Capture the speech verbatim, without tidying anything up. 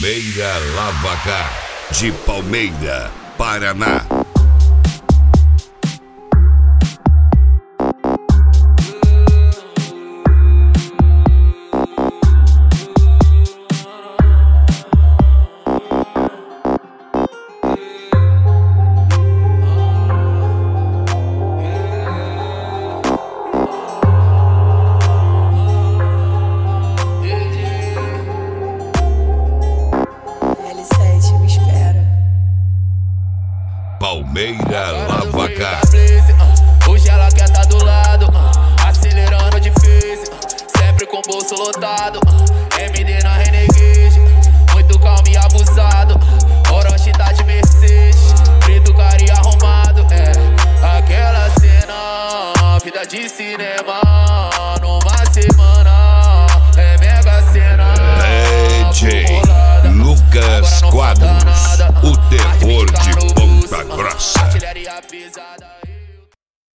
Palmeira Lavacar, de Palmeira, Paraná. Palmeira Lavacar. Hoje ela quer tá do lado, acelerando difícil, sempre com o bolso lotado. M D na Renegade, muito calmo e abusado. Orochi tá de Mercedes, preto, cara e arrumado. É aquela cena, vida de cinema, numa semana, é mega cena. D J Lucas Quadros, o terror de Ponta Grossa. Artilharia pesada.